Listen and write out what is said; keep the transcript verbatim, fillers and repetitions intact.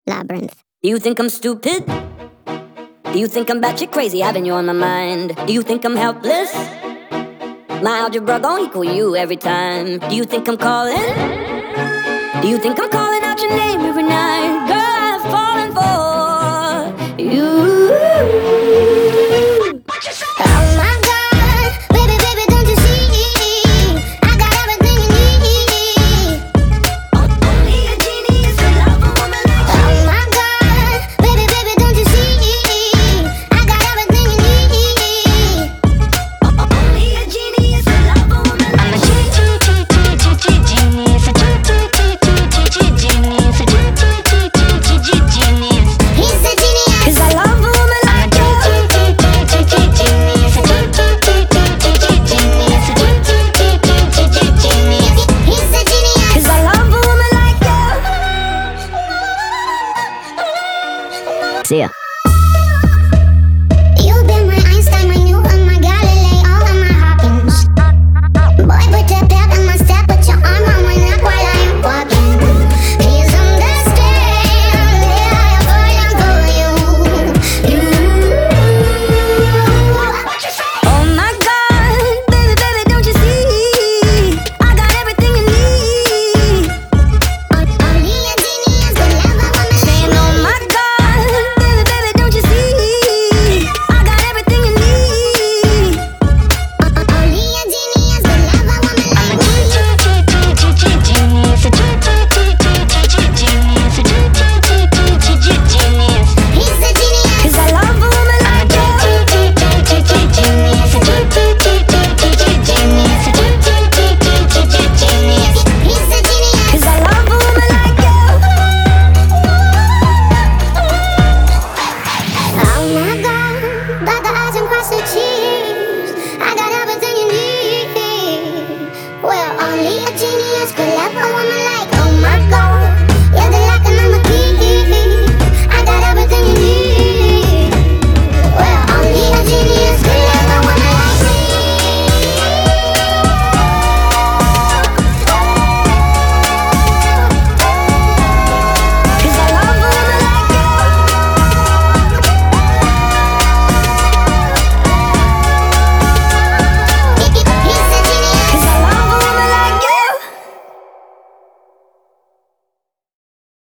Labyrinth. Do you think I'm stupid? Do you think I'm batshit crazy, having you on my mind? Do you think I'm helpless? My algebra gon' equal you every time. Do you think I'm calling? Do you think I'm calling out your name every night? Girl, I've fallen for you. Oh my God, baby, baby, don't you see? I got everything you need. Only a genie is in love with a woman like you. Oh my God, baby, baby, don't you see? I got everything you need. Only a genie is in love with a woman like you. Genius, genius, genius. He's a genius. 'Cause I love a woman like you. He's a genius. 'Cause I love a woman like you. See ya.